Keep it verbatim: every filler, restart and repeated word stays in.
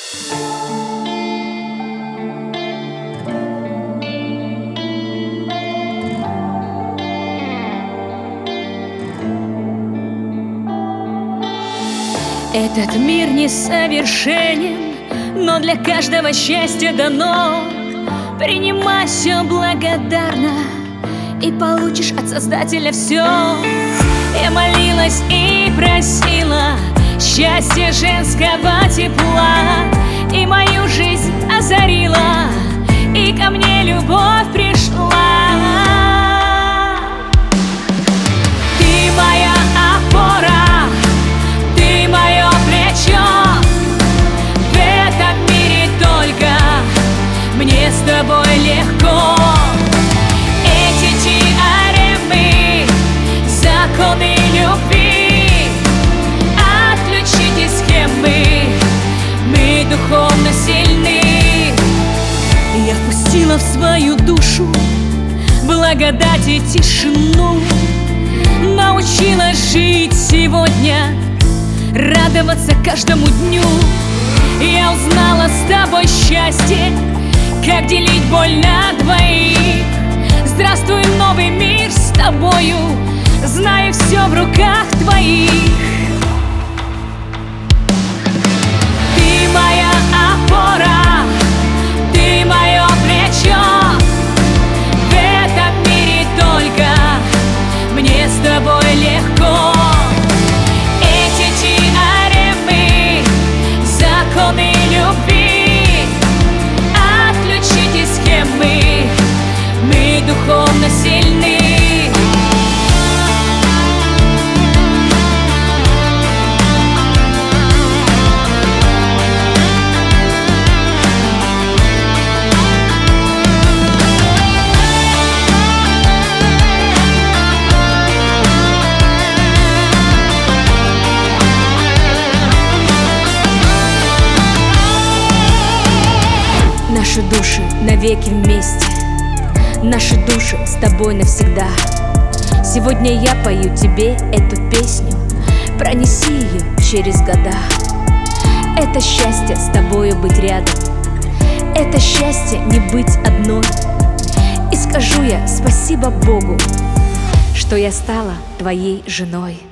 Этот мир несовершенен, но для каждого счастье дано. Принимай все благодарно, и получишь от Создателя все. Я молилась и просила счастья женского тепла, и мою жизнь озарила, и ко мне любовь пришла. Ты моя опора, ты мое плечо. В этом мире только мне с тобой легко. Эти теоремы, законы любви, отключите схемы, мы духовно сильны. Я впустила в свою душу благодать и тишину, научилась жить сегодня, радоваться каждому дню. Я узнала с тобой счастье, как делить боль на двоих. Здравствуй, новый мир с тобою, знаю, все в руках твоих. Ты моя опора, ты мое плечо. В этом мире только мне с тобой легко. Эти теоремы, законы любви, отключите схемы, мы духовно сильны. Наши души навеки вместе, наши души с тобой навсегда. Сегодня я пою тебе эту песню, пронеси ее через года. Это счастье с тобою быть рядом, это счастье не быть одной. И скажу я спасибо Богу, что я стала твоей женой.